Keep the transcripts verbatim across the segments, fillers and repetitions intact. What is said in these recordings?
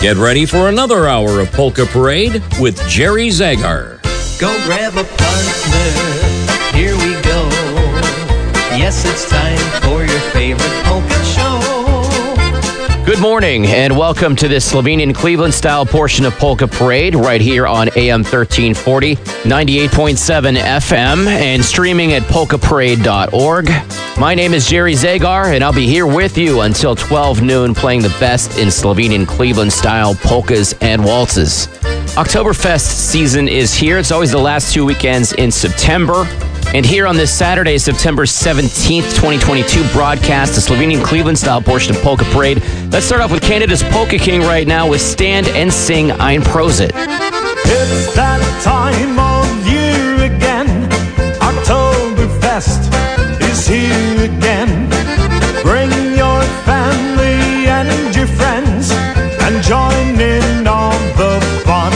Get ready for another hour of Polka Parade with Jerry Zagar. Go grab a partner, here we go. Yes, it's time for your favorite polka show. Good morning and welcome to this Slovenian Cleveland style portion of Polka Parade right here on A M thirteen forty, ninety-eight point seven F M and streaming at polka parade dot org. My name is Jerry Zagar and I'll be here with you until twelve noon playing the best in Slovenian Cleveland style polkas and waltzes. Oktoberfest season is here. It's always the last two weekends in September. And here on this Saturday, September seventeenth, twenty twenty-two broadcast, the Slovenian Cleveland-style portion of Polka Parade. Let's start off with Canada's Polka King right now with Stand and Sing Ein Prosit. It's that time of year again. Oktoberfest is here again. Bring your family and your friends and join in on the fun.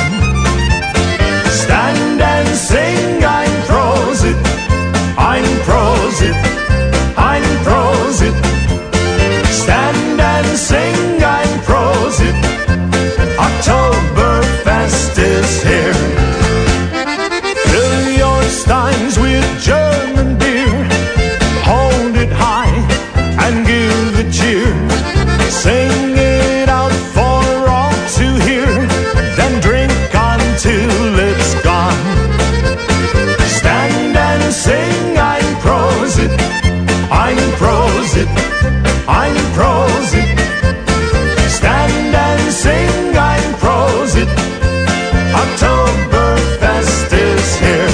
Stand and sing Ein Prosit. Ein Prosit, Ein Prosit. Stand and sing Ein Prosit. Oktoberfest is here. Fill your steins with German beer. Hold it high and give a cheer. Sing it out for all to hear. Then drink until it's gone. Stand and sing Ein Prosit, Ein Prosit, Ein Prosit. Stand and sing Ein Prosit. Oktoberfest is here.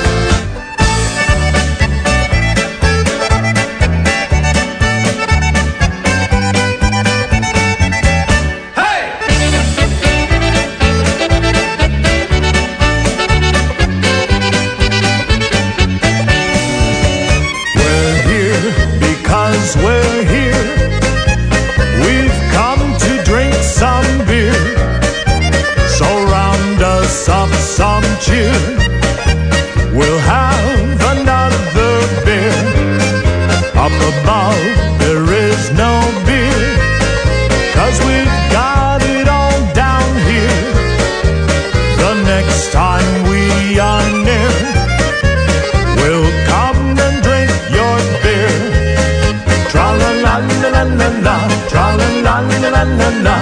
We're here, we've come to drink some beer, so round us up some cheer, we'll have another beer. Up above there is no beer, 'cause we've got it all down here. The next time we are near, we'll come and drink your beer. Tra-la-la-la-la-la-la, tra-la-la-la-la-la-la,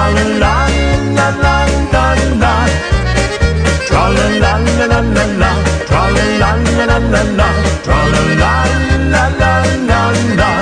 tra-la-la-la-la-la-la, tra-la-la-la-la-la-la, tra-la-la-la-la-la-la, tra-la-la-la-la-la-la.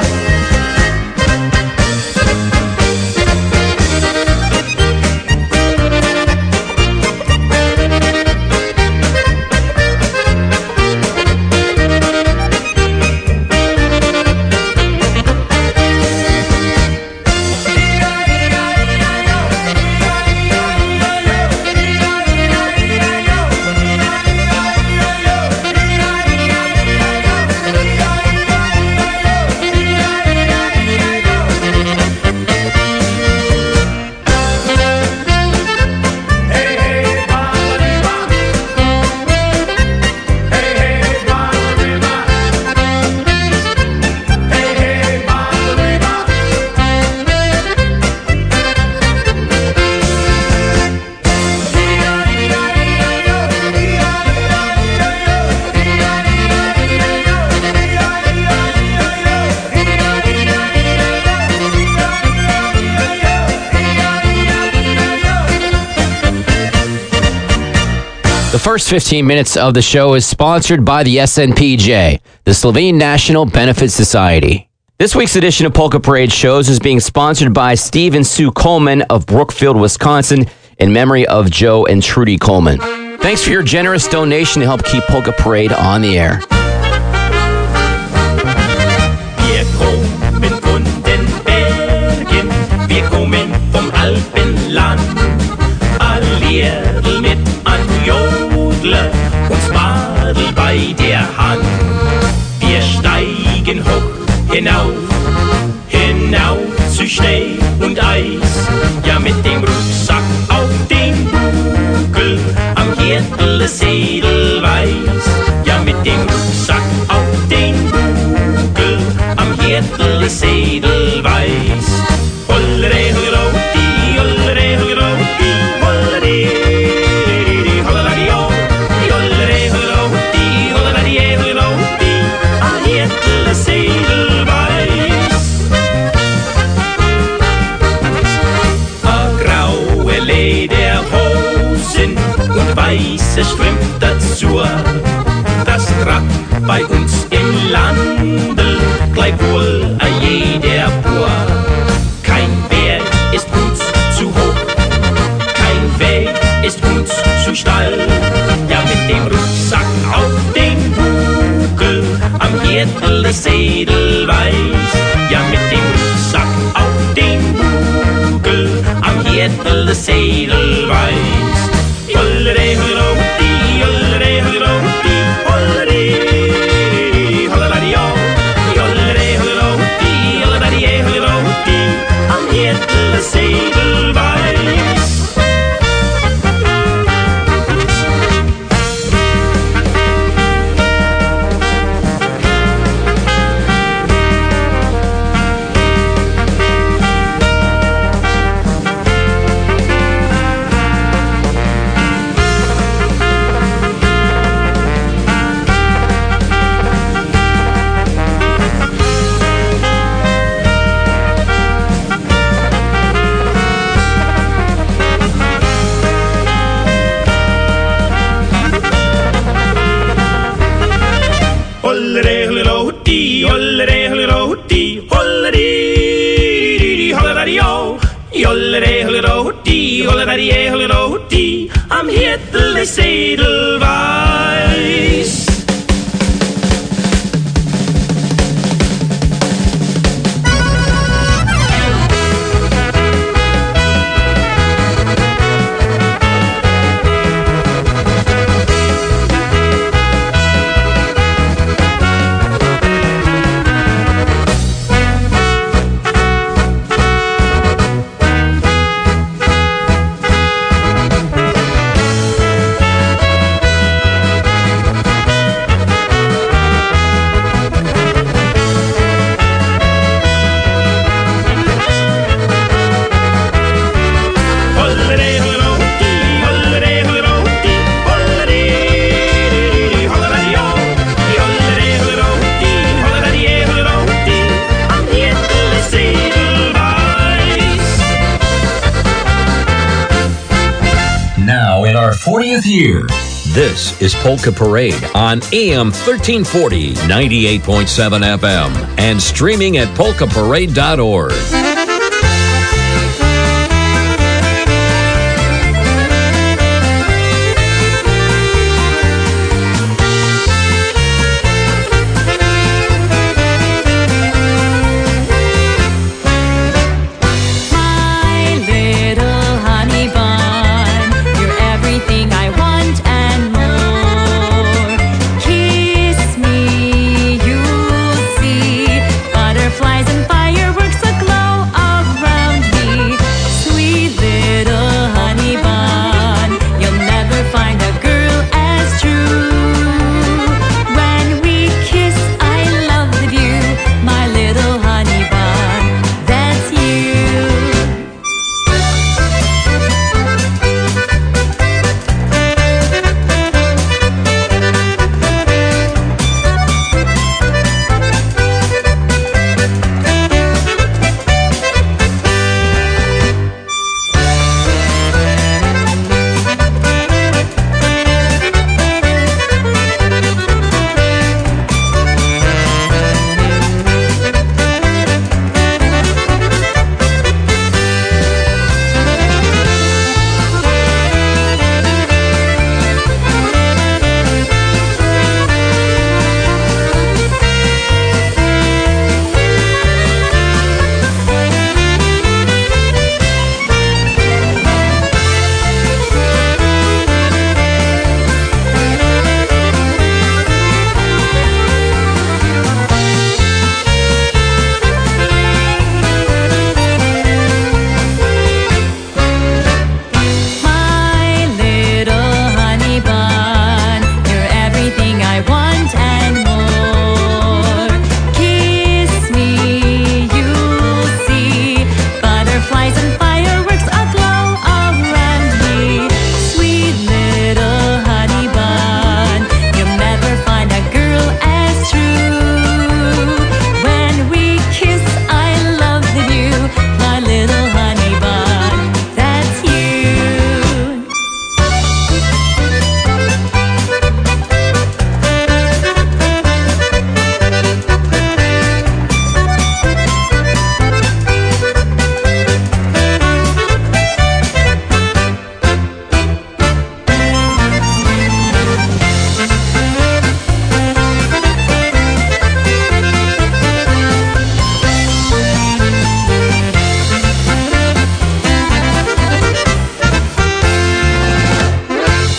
The first fifteen minutes of the show is sponsored by the S N P J, the Slovene National Benefit Society. This week's edition of Polka Parade shows is being sponsored by Steve and Sue Coleman of Brookfield, Wisconsin, in memory of Joe and Trudy Coleman. Thanks for your generous donation to help keep Polka Parade on the air. Wir kommen von den Bergen, wir kommen vom Alpenland. Allierl mit an Jodler und Spadel bei der Hand. Wir steigen hoch hinauf, hinauf zu Schnee und Eis. Ja, mit dem Rucksack auf den Buckel, am Gürtel des Edelweiß. Ja, mit dem Rucksack auf den Buckel, am Gürtel des Edelweiß. Hollre, hollro, die, weiße Strümpf dazu. Das grad bei uns im Landel gleich wohl a jeder Bur. Kein Berg ist uns zu hoch, kein Weg ist uns zu steil. Ja, mit dem Rucksack auf den Buckel, am Gürtel des Edelweiß. Ja, mit dem Rucksack auf den Buckel, am Gürtel des Edelweiß. Hollere, hollere, hollere, hollere, hollere, hollere, hollere, hollere, hollere, am Gürtel des Edelweiß. Am Gürtel des Edelweiß. fortieth year. This is Polka Parade on A M thirteen forty, ninety-eight point seven F M, and streaming at polka parade dot org. Flies and fireworks aglow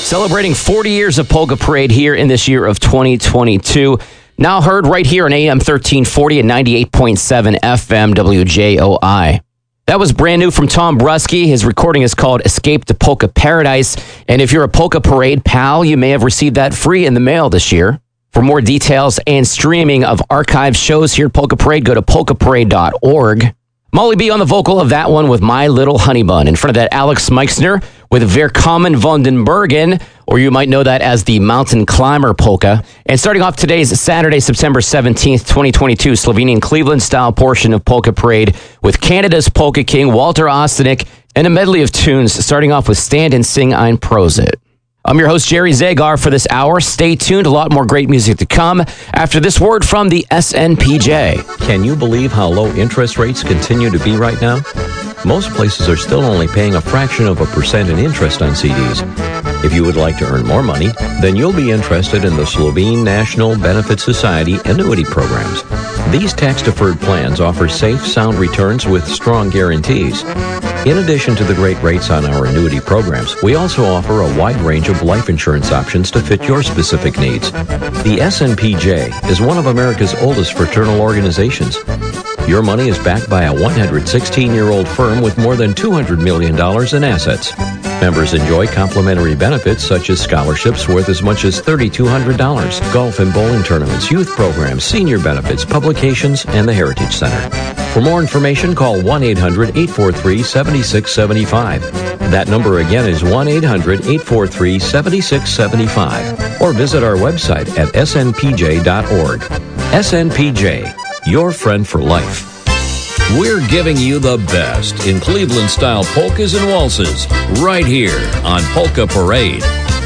celebrating forty years of Polka Parade here in this year of twenty twenty-two. Now heard right here on A M thirteen forty and ninety-eight point seven F M W J O I. That was brand new from Tom Brusky. His recording is called Escape to Polka Paradise. And if you're a Polka Parade pal, you may have received that free in the mail this year. For more details and streaming of archive shows here at Polka Parade, go to polka parade dot org. Molly B on the vocal of that one with My Little Honey Bun. In front of that, Alex Meixner with Verkommen von den Bergen, or you might know that as the Mountain Climber Polka. And starting off today's Saturday, September seventeenth, twenty twenty-two, Slovenian Cleveland-style portion of Polka Parade with Canada's Polka King, Walter Ostanek, and a medley of tunes, starting off with Stand and Sing Ein Prosit. I'm your host, Jerry Zagar, for this hour. Stay tuned. A lot more great music to come after this word from the S N P J. Can you believe how low interest rates continue to be right now? Most places are still only paying a fraction of a percent in interest on C Ds. If you would like to earn more money, then you'll be interested in the Slovene National Benefit Society annuity programs. These tax-deferred plans offer safe, sound returns with strong guarantees. In addition to the great rates on our annuity programs, we also offer a wide range of life insurance options to fit your specific needs. The S N P J is one of America's oldest fraternal organizations. Your money is backed by a one hundred sixteen-year-old firm with more than two hundred million dollars in assets. Members enjoy complimentary benefits such as scholarships worth as much as three thousand two hundred dollars, golf and bowling tournaments, youth programs, senior benefits, publications, and the Heritage Center. For more information, call one eight hundred, eight four three, seven six seven five. That number again is one eight hundred, eight four three, seven six seven five. Or visit our website at S N P J dot org. S N P J, your friend for life. We're giving you the best in Cleveland-style polkas and waltzes right here on Polka Parade.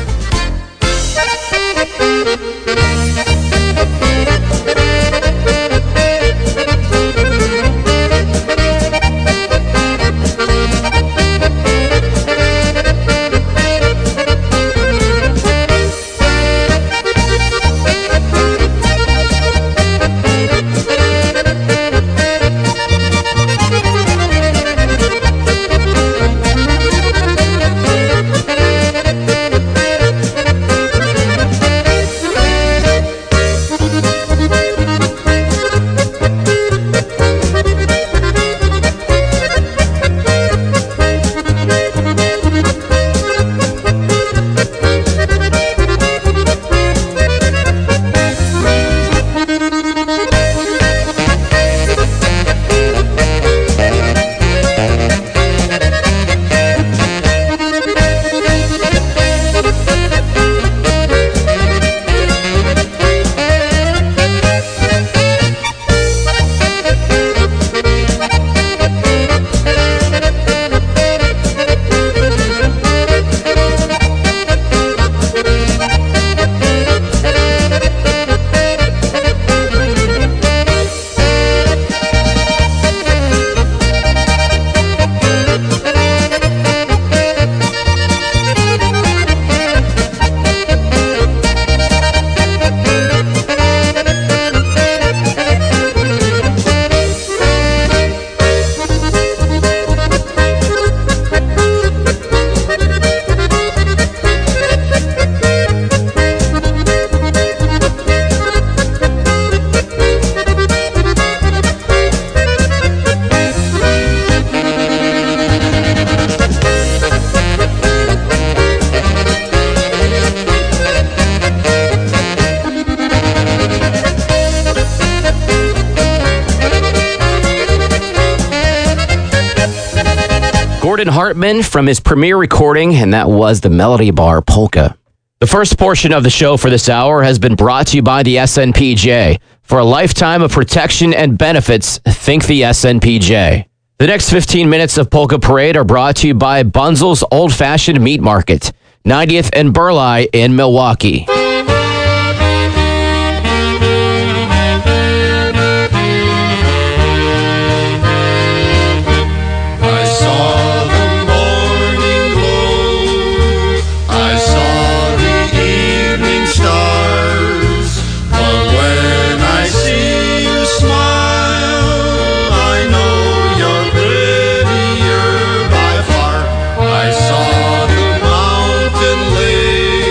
Gordon Hartman from his premiere recording, and that was the Melody Bar Polka. The first portion of the show for this hour has been brought to you by the S N P J. For a lifetime of protection and benefits, think the S N P J. The next fifteen minutes of Polka Parade are brought to you by Bunzel's Old Fashioned Meat Market, ninetieth and Burleigh in Milwaukee. I saw the mountain lake.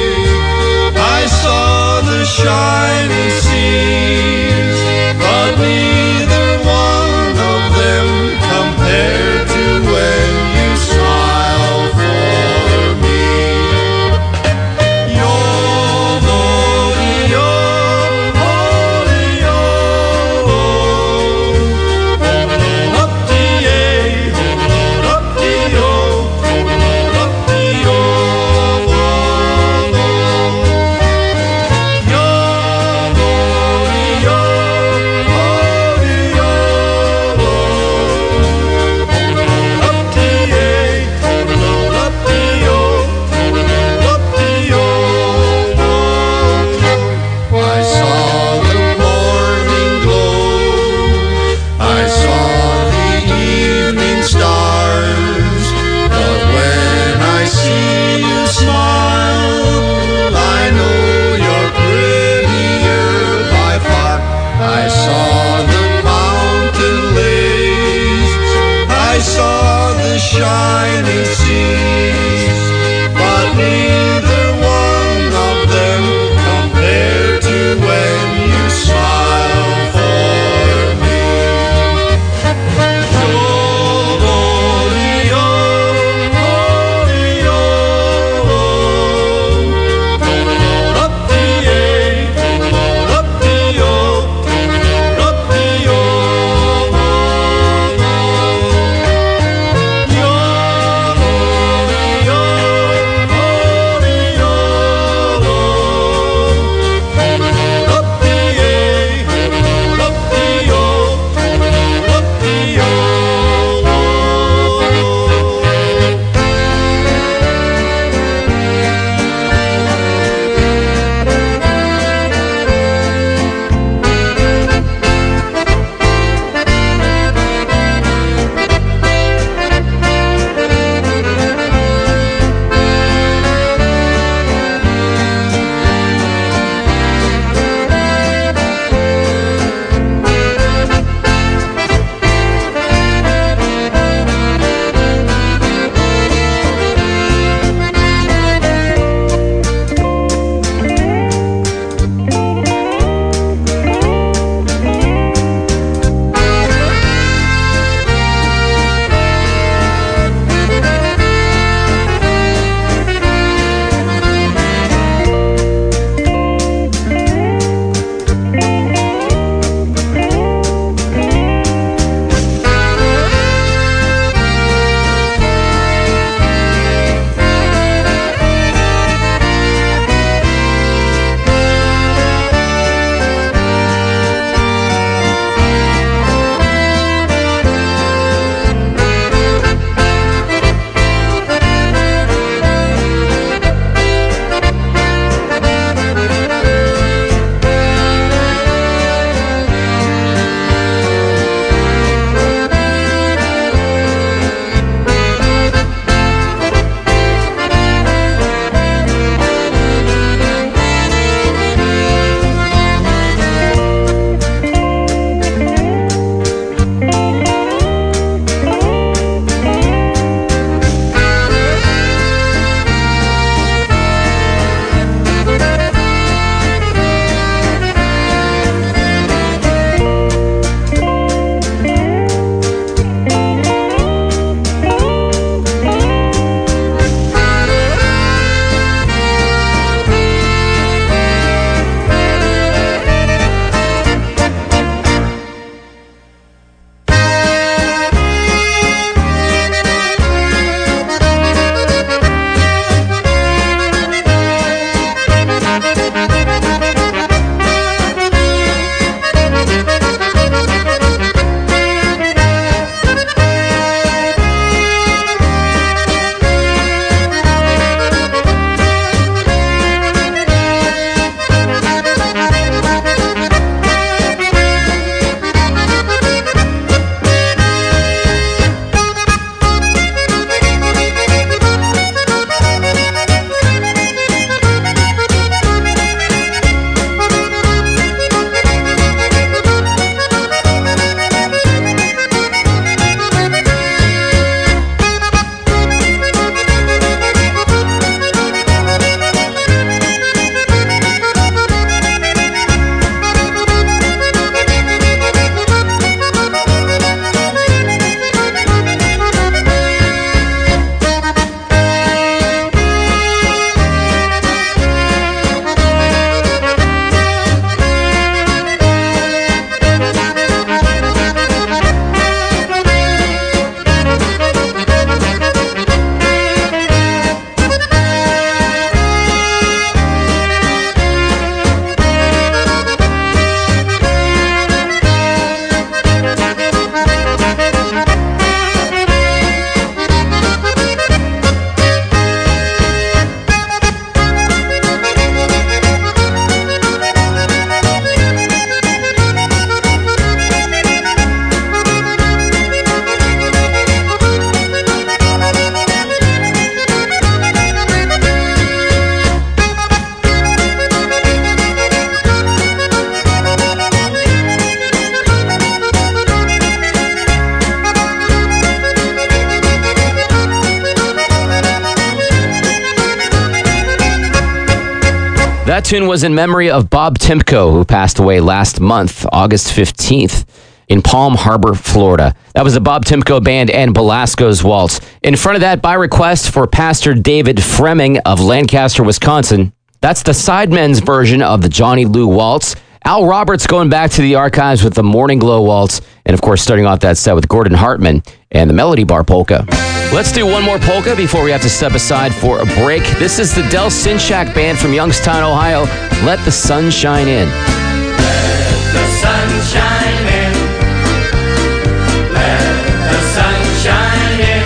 That tune was in memory of Bob Timko, who passed away last month, August fifteenth, in Palm Harbor, Florida. That was the Bob Timko Band and Belasco's Waltz. In front of that, by request for Pastor David Fremming of Lancaster, Wisconsin. That's the Sidemen's version of the Johnny Lou Waltz. Al Roberts going back to the archives with the Morning Glow Waltz. And, of course, starting off that set with Gordon Hartman and the Melody Bar Polka. Let's do one more polka before we have to step aside for a break. This is the Del Sinchak Band from Youngstown, Ohio. Let the sun shine in. Let the sun shine in. Let the sun shine in.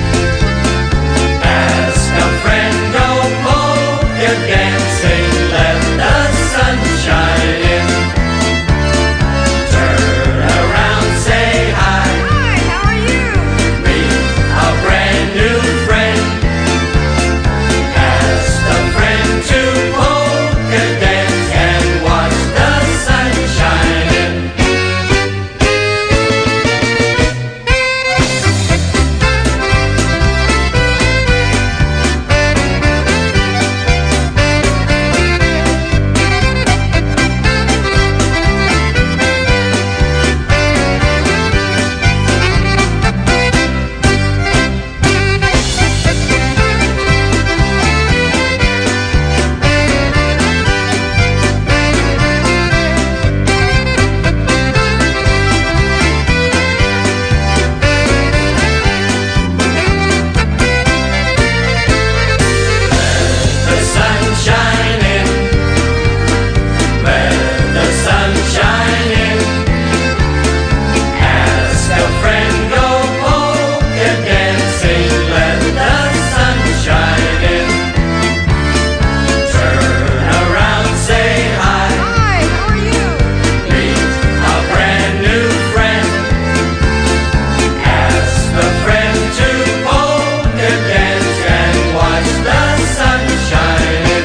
Ask a friend, go polka dancing. Let the sun shine in. Turn around, say hi. Hi, how are you? Meet a brand new friend. Ask a friend to polka dance and watch the sun shine in. The sun shine in. Let the sun shine in. Ask a friend, go polka dancing. Let the sun shine in. Turn around, say hi. Hi, how are you? Meet a brand new friend. Ask a friend to polka dance and watch the sun shine in.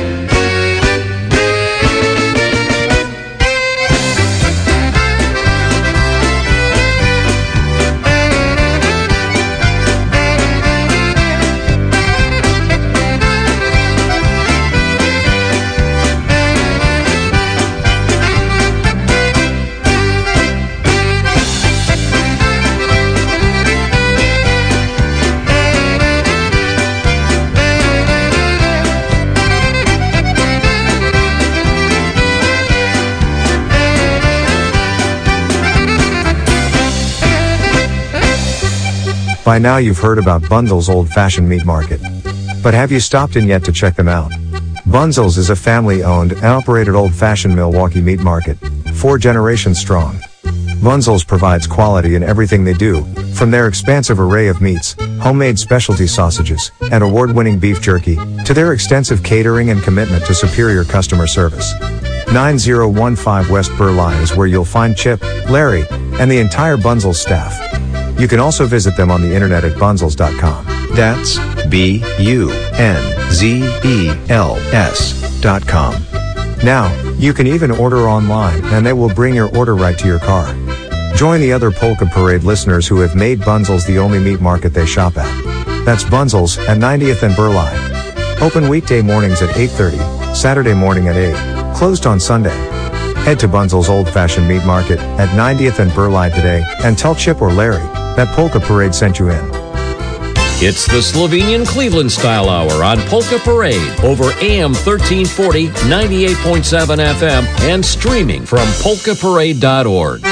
By now you've heard about Bunzel's old-fashioned meat market. But have you stopped in yet to check them out? Bunzel's is a family-owned and operated old-fashioned Milwaukee meat market, four generations strong. Bunzel's provides quality in everything they do, from their expansive array of meats, homemade specialty sausages, and award-winning beef jerky, to their extensive catering and commitment to superior customer service. nine zero one five West Burleigh is where you'll find Chip, Larry, and the entire Bunzel's staff. You can also visit them on the internet at bunzels dot com. That's B U N Z E L S dot com. Now, you can even order online and they will bring your order right to your car. Join the other Polka Parade listeners who have made Bunzel's the only meat market they shop at. That's Bunzel's at ninetieth and Burleigh. Open weekday mornings at eight thirty, Saturday morning at eight, closed on Sunday. Head to Bunzel's Old-Fashioned Meat Market at ninetieth and Burleigh today and tell Chip or Larry that Polka Parade sent you in. It's the Slovenian Cleveland Style Hour on Polka Parade over A M thirteen forty, ninety-eight point seven F M and streaming from polka parade dot org.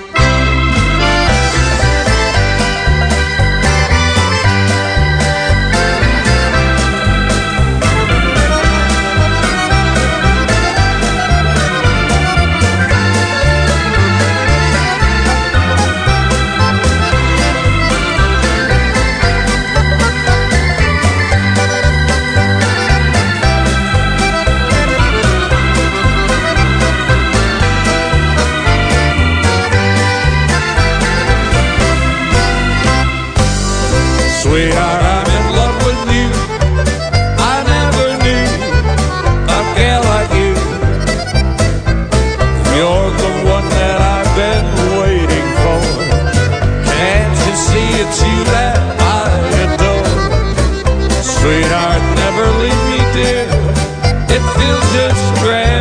Sweetheart, I'm in love with you. I never knew a gal like you. You're the one that I've been waiting for. Can't you see it's you that I adore? Sweetheart, never leave me, dear. It feels just great.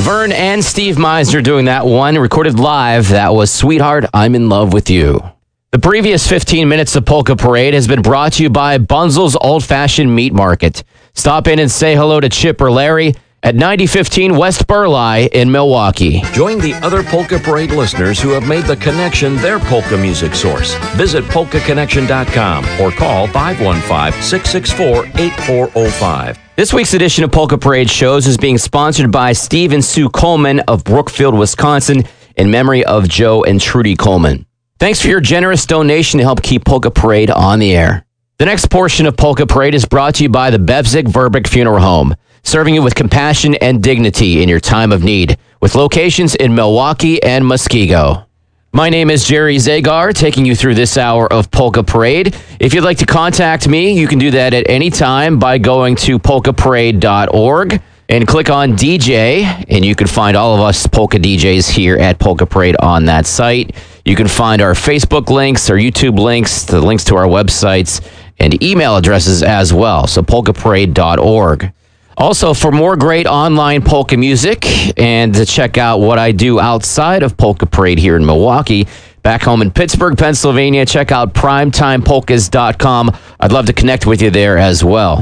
Vern and Steve Meisner doing that one, recorded live. That was Sweetheart, I'm in Love with You. The previous fifteen minutes of Polka Parade has been brought to you by Bunzel's Old Fashioned Meat Market. Stop in and say hello to Chip or Larry at ninety fifteen West Burleigh in Milwaukee. Join the other Polka Parade listeners who have made the connection their polka music source. Visit polka connection dot com or call five one five, six six four, eight four zero five. This week's edition of Polka Parade Shows is being sponsored by Steve and Sue Coleman of Brookfield, Wisconsin, in memory of Joe and Trudy Coleman. Thanks for your generous donation to help keep Polka Parade on the air. The next portion of Polka Parade is brought to you by the Bevzig Verbeck Funeral Home, serving you with compassion and dignity in your time of need, with locations in Milwaukee and Muskego. My name is Jerry Zagar, taking you through this hour of Polka Parade. If you'd like to contact me, you can do that at any time by going to polka parade dot org and click on D J, and you can find all of us polka D Js here at Polka Parade on that site. You can find our Facebook links, our YouTube links, the links to our websites, and email addresses as well, so polka parade dot org. Also, for more great online polka music and to check out what I do outside of Polka Parade here in Milwaukee, back home in Pittsburgh, Pennsylvania, check out primetime polkas dot com. I'd love to connect with you there as well.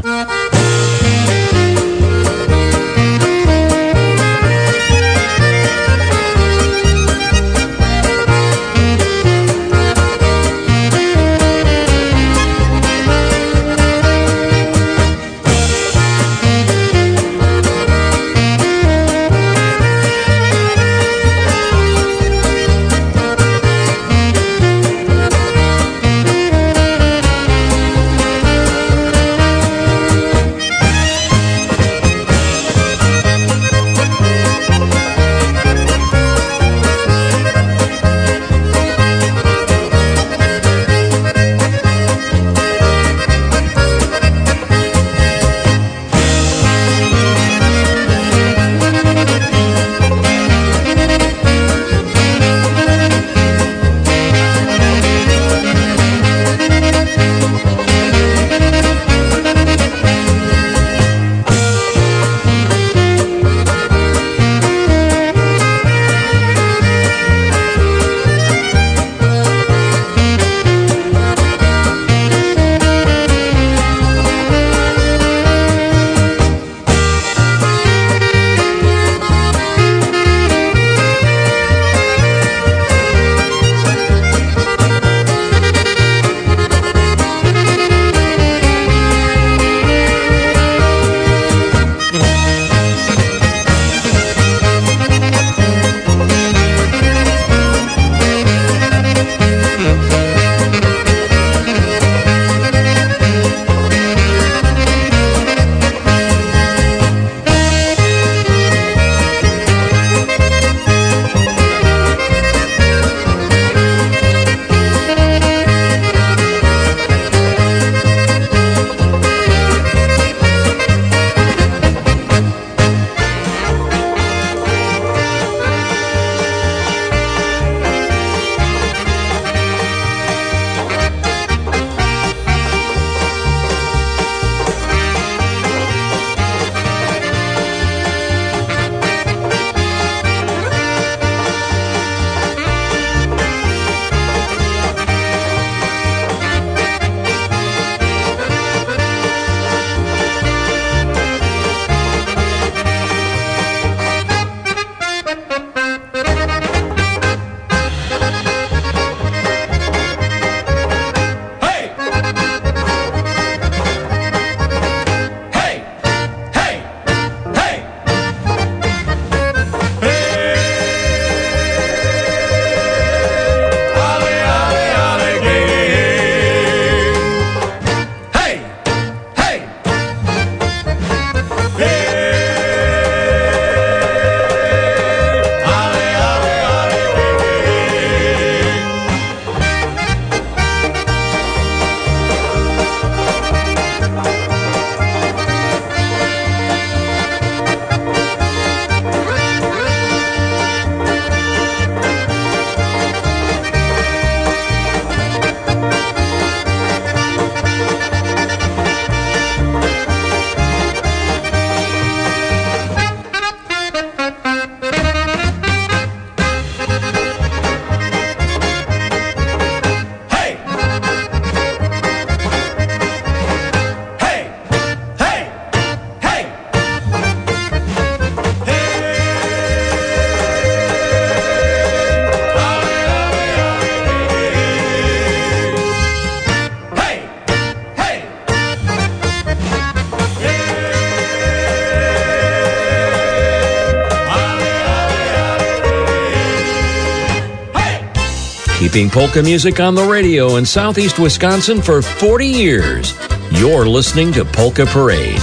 keeping polka music on the radio in southeast Wisconsin for forty years. You're listening to Polka Parade.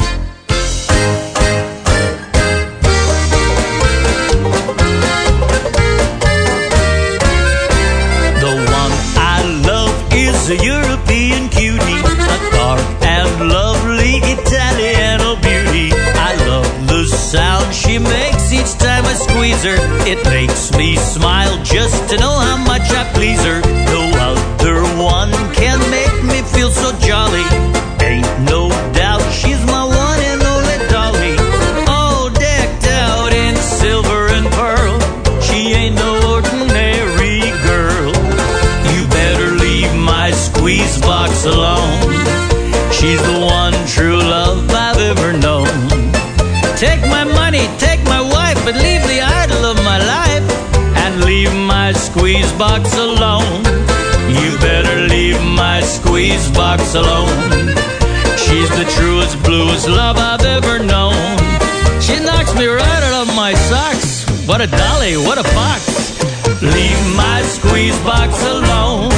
The one I love is a European cutie, a dark and lovely Italiano beauty. I love the sound she makes each time I squeeze her. It makes me smile just to know how much I please her. No other one can make me feel so jolly. Ain't no doubt she's my one and only dolly. All decked out in silver and pearl, she ain't no ordinary girl. You better leave my squeeze box alone. She's the one true love I've ever known. Take my money, take my wife, but leave the idol of my life and leave my squeeze box alone. You better leave my squeeze box alone. She's the truest, bluest love I've ever known. She knocks me right out of my socks. What a dolly, what a fox. Leave my squeeze box alone.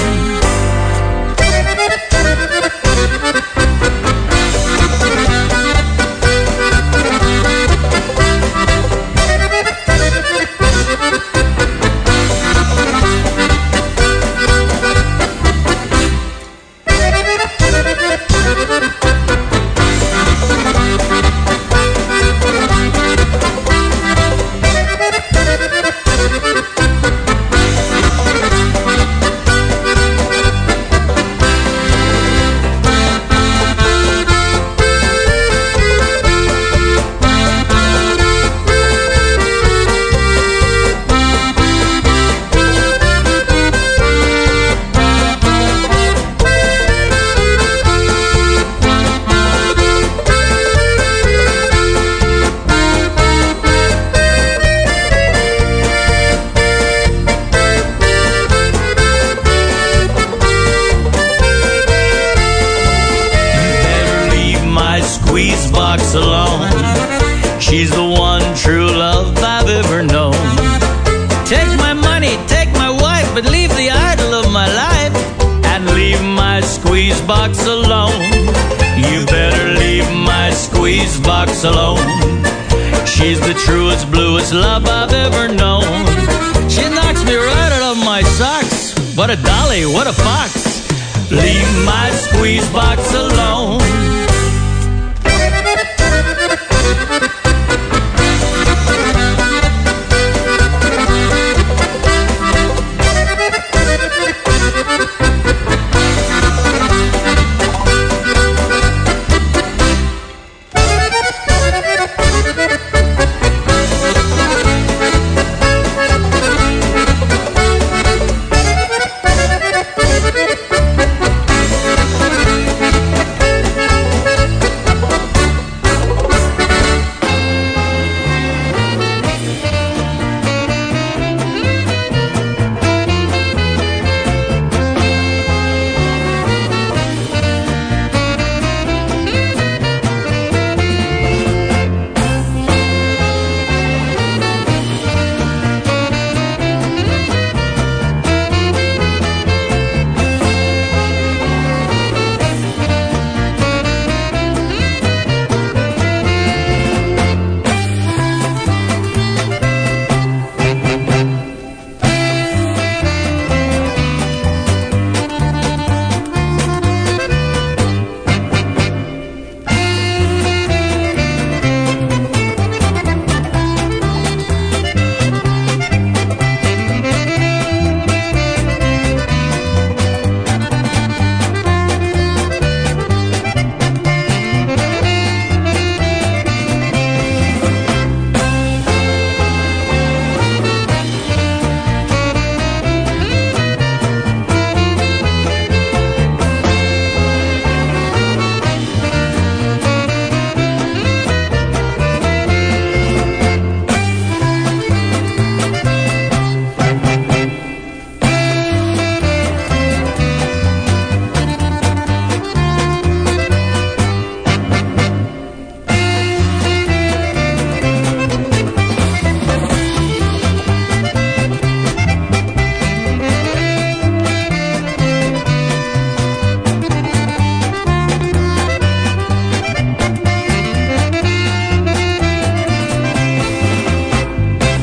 Alone. She's the truest, bluest love I've ever known. She knocks me right out of my socks. What a dolly, what a fox. Leave my squeeze box alone.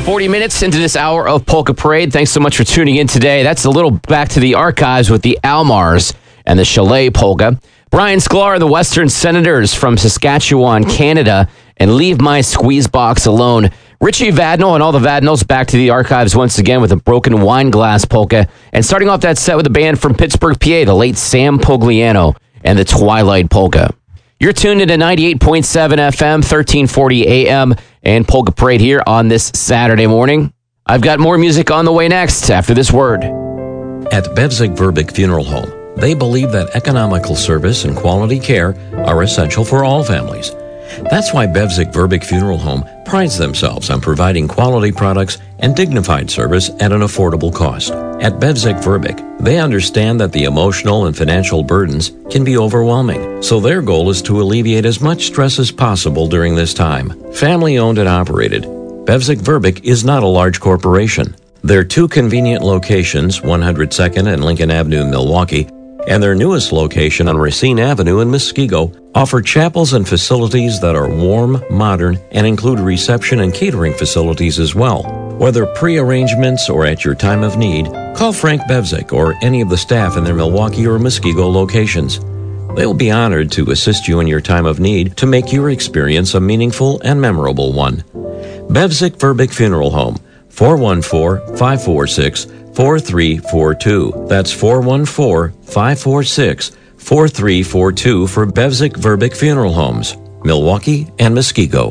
forty minutes into this hour of Polka Parade. Thanks so much for tuning in today. That's a little back to the archives with the Almars and the Chalet Polka. Brian Sklar and the Western Senators from Saskatchewan, Canada, and Leave My Squeeze Box Alone. Richie Vadnal and all the Vadnals back to the archives once again with a Broken Wine Glass Polka. And starting off that set with a band from Pittsburgh, P A, the late Sam Pogliano and the Twilight Polka. You're tuned into ninety-eight point seven F M, thirteen forty A M, and Polka Parade here on this Saturday morning. I've got more music on the way next after this word. At Bevzig Verbeek Funeral Home, they believe that economical service and quality care are essential for all families. That's why Bevzig Verbeek Funeral Home prides themselves on providing quality products and dignified service at an affordable cost. At Bevzig Verbeek, they understand that the emotional and financial burdens can be overwhelming, so their goal is to alleviate as much stress as possible during this time. Family-owned and operated, Bevzig Verbeek is not a large corporation. Their two convenient locations, one hundred second and Lincoln Avenue in Milwaukee, and their newest location on Racine Avenue in Muskego, offer chapels and facilities that are warm, modern, and include reception and catering facilities as well. Whether pre-arrangements or at your time of need, call Frank Bevzig or any of the staff in their Milwaukee or Muskego locations. They'll be honored to assist you in your time of need to make your experience a meaningful and memorable one. Bevzig Verbeek Funeral Home, four one four, five four six, four three four two. That's four one four, five four six, four three four two for Bevzig Verbeek Funeral Homes, Milwaukee and Muskego.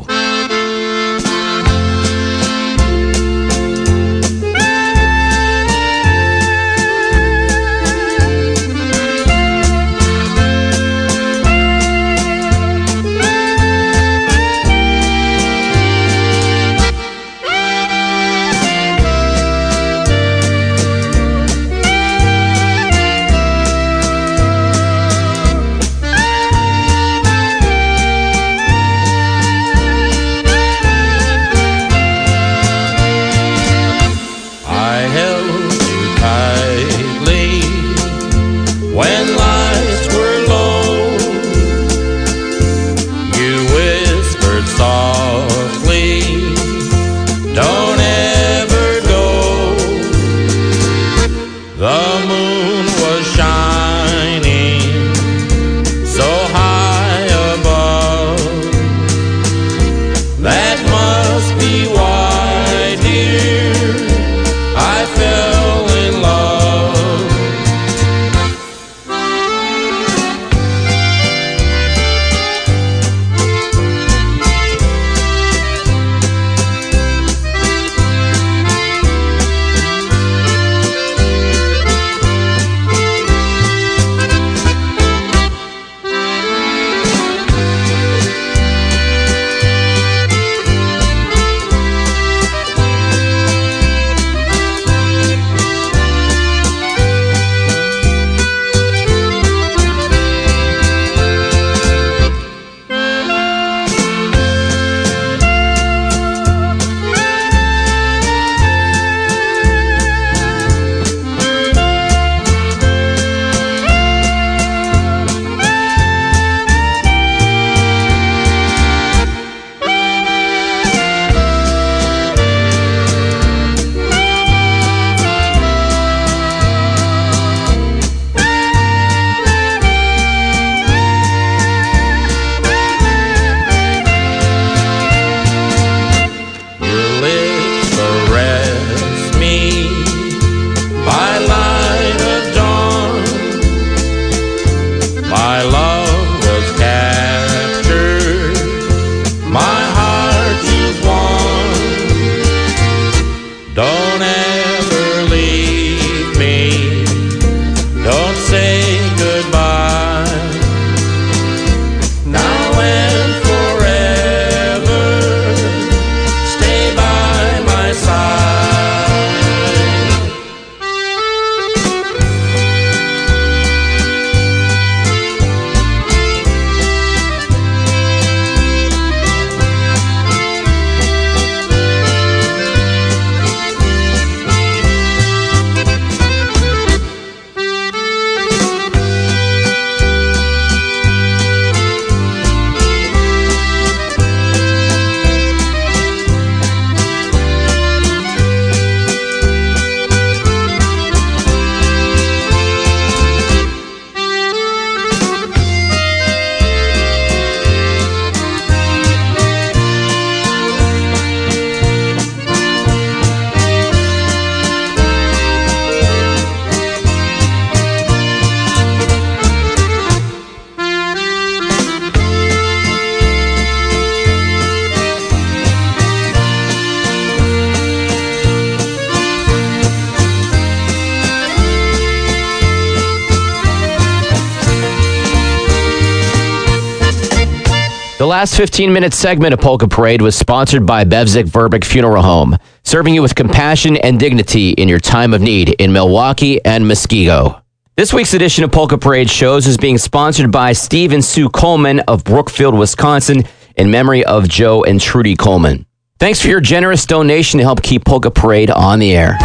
The last fifteen-minute segment of Polka Parade was sponsored by Bevzik Verbeck Funeral Home, serving you with compassion and dignity in your time of need in Milwaukee and Muskego. This week's edition of Polka Parade shows is being sponsored by Steve and Sue Coleman of Brookfield, Wisconsin, in memory of Joe and Trudy Coleman. Thanks for your generous donation to help keep Polka Parade on the air.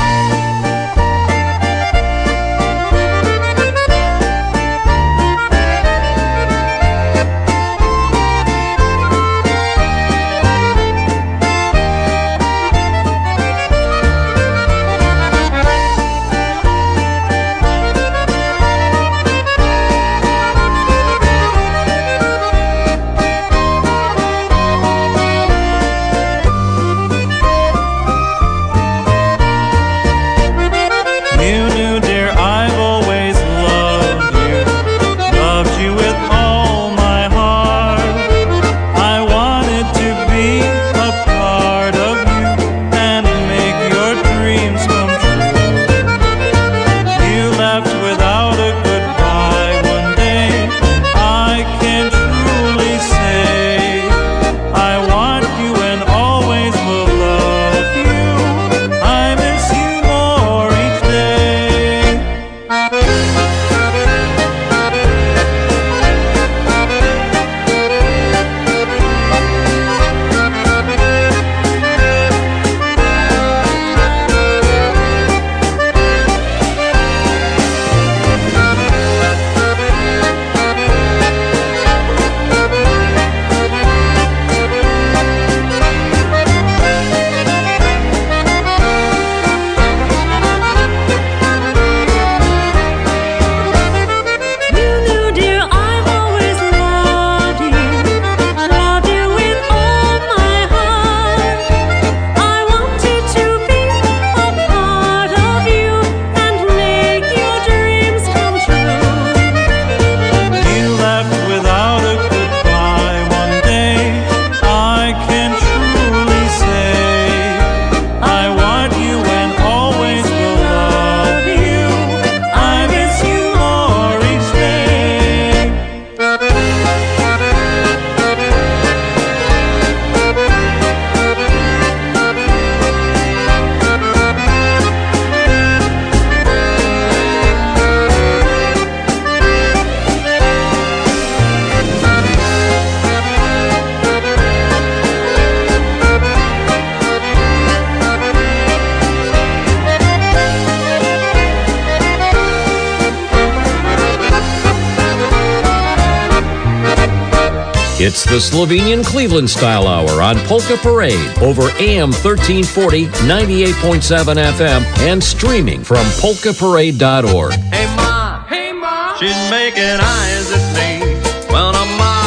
It's the Slovenian Cleveland Style Hour on Polka Parade over A M thirteen forty, ninety-eight point seven F M and streaming from polka parade dot org. Hey, Ma. Hey, Ma. She's making eyes at me. Well, now,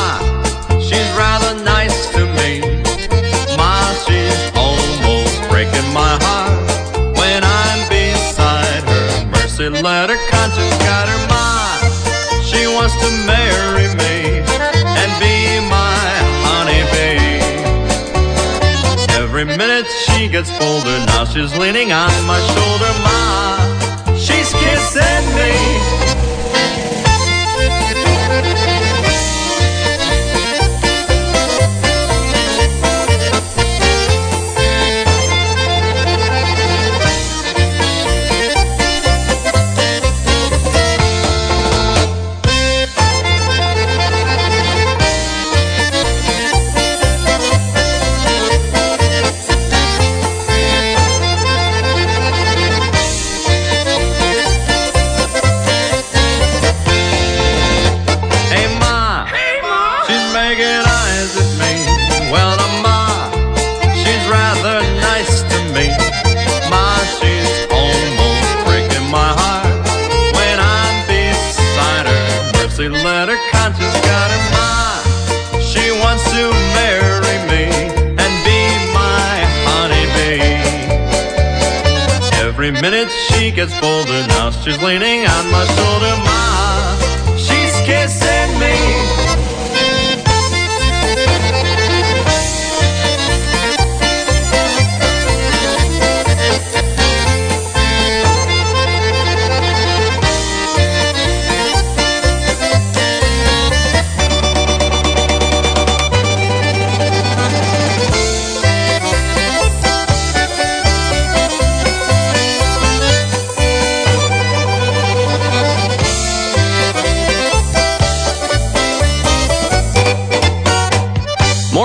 Ma, she's rather nice to me. Ma, she's almost breaking my heart when I'm beside her. Mercy, let her conscience guide her. Ma, she wants to marry me and be my honeybee. Every minute she gets bolder, now she's leaning on my shoulder. Ma, she's kissing me. Let her conscience guide her. Ma, she wants to marry me and be my honeybee. Every minute she gets bolder, now she's leaning on my shoulder. Ma, she's kissing me.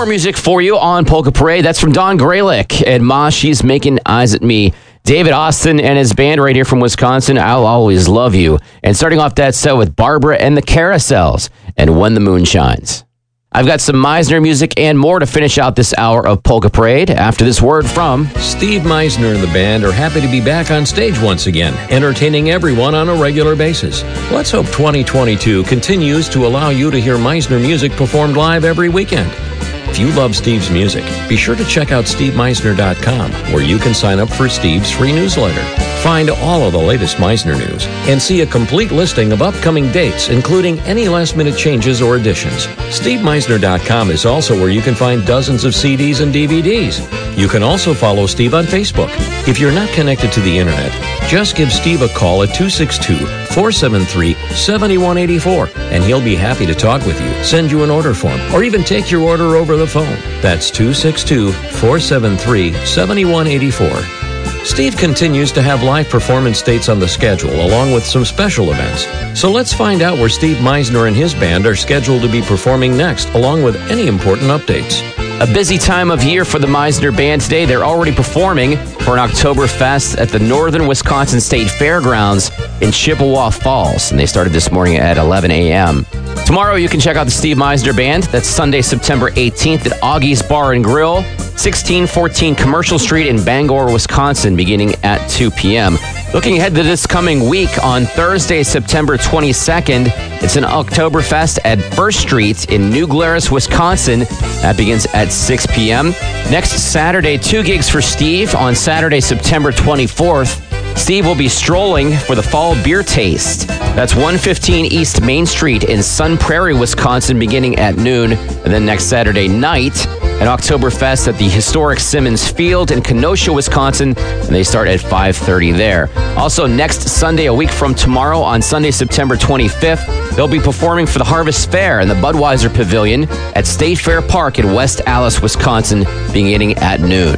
More music for you on Polka Parade. That's from Don Graylick and Ma, She's Making Eyes at Me. David Austin and his band right here from Wisconsin, I'll Always Love You. And starting off that set with Barbara and the Carousels and When the Moon Shines. I've got some Meisner music and more to finish out this hour of Polka Parade after this word from Steve Meisner and the band are happy to be back on stage once again, entertaining everyone on a regular basis. Let's hope twenty twenty-two continues to allow you to hear Meisner music performed live every weekend. If you love Steve's music, be sure to check out steve meisner dot com, where you can sign up for Steve's free newsletter. Find all of the latest Meisner news and see a complete listing of upcoming dates, including any last-minute changes or additions. steve meisner dot com is also where you can find dozens of C Ds and D V Ds. You can also follow Steve on Facebook. If you're not connected to the internet, just give Steve a call at two six two, four seven three, seven one eight four, and he'll be happy to talk with you, send you an order form, or even take your order over the phone. That's two six two, four seven three, seven one eight four. Steve continues to have live performance dates on the schedule, along with some special events. So let's find out where Steve Meisner and his band are scheduled to be performing next, along with any important updates. A busy time of year for the Meisner Band today. They're already performing for an Oktoberfest at the Northern Wisconsin State Fairgrounds in Chippewa Falls, and they started this morning at eleven a.m. Tomorrow you can check out the Steve Meisner Band. That's Sunday, September eighteenth at Augie's Bar and Grill, sixteen fourteen Commercial Street in Bangor, Wisconsin, beginning at two p.m. Looking ahead to this coming week, on Thursday, September twenty-second, it's an Oktoberfest at First Street in New Glarus, Wisconsin. That begins at six p.m. Next Saturday, two gigs for Steve. On Saturday, September twenty-fourth, Steve will be strolling for the Fall Beer Taste. That's one fifteen East Main Street in Sun Prairie, Wisconsin, beginning at noon. And then next Saturday night, an Oktoberfest at the historic Simmons Field in Kenosha, Wisconsin, and they start at five thirty there. Also, next Sunday, a week from tomorrow, on Sunday, September twenty-fifth, they'll be performing for the Harvest Fair in the Budweiser Pavilion at State Fair Park in West Allis, Wisconsin, beginning at noon.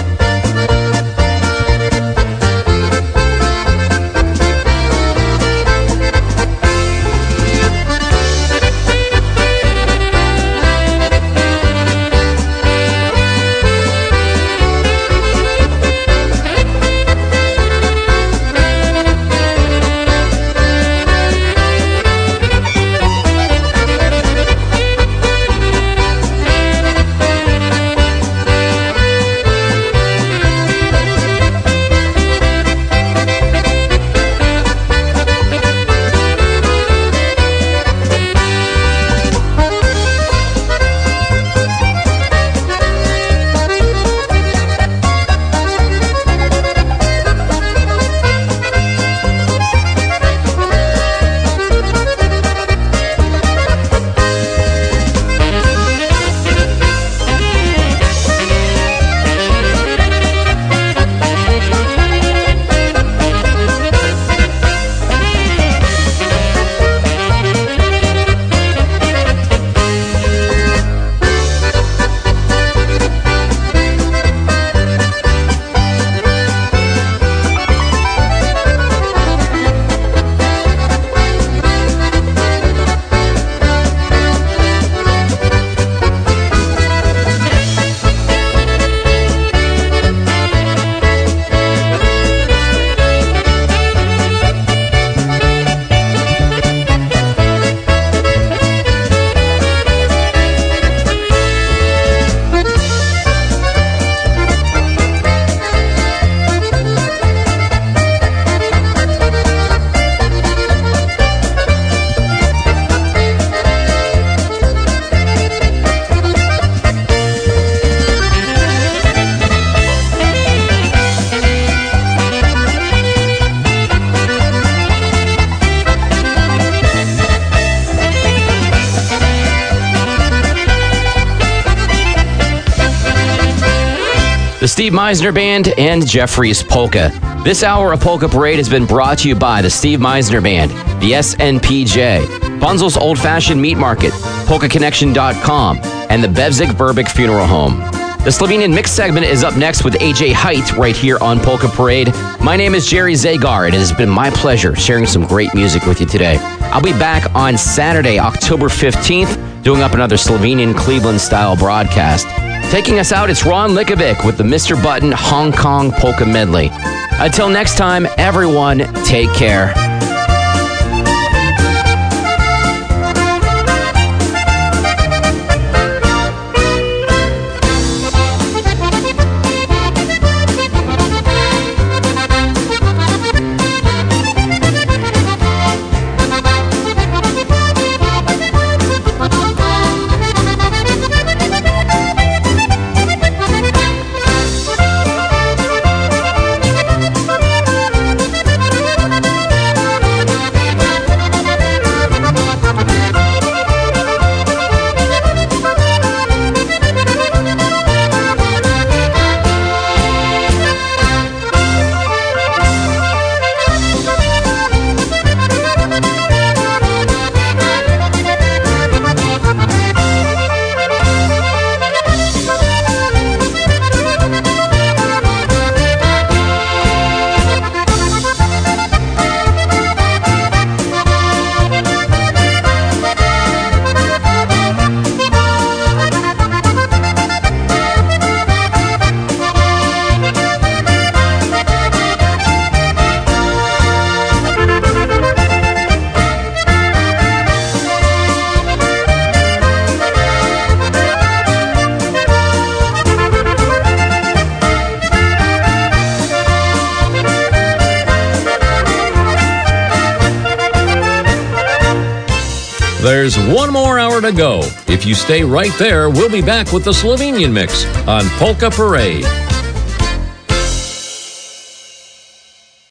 The Steve Meisner Band and Jeffrey's Polka. This hour of Polka Parade has been brought to you by the Steve Meisner Band, the S N P J, Bunzel's Old Fashioned Meat Market, polka connection dot com, and the Bevzig Verbic Funeral Home. The Slovenian Mix segment is up next with A J Height right here on Polka Parade. My name is Jerry Zagar, and it has been my pleasure sharing some great music with you today. I'll be back on Saturday, October fifteenth, doing up another Slovenian Cleveland-style broadcast. Taking us out, it's Ron Likovic with the Mister Button Hong Kong Polka Medley. Until next time, everyone, take care. There's one more hour to go. If you stay right there, we'll be back with the Slovenian Mix on Polka Parade.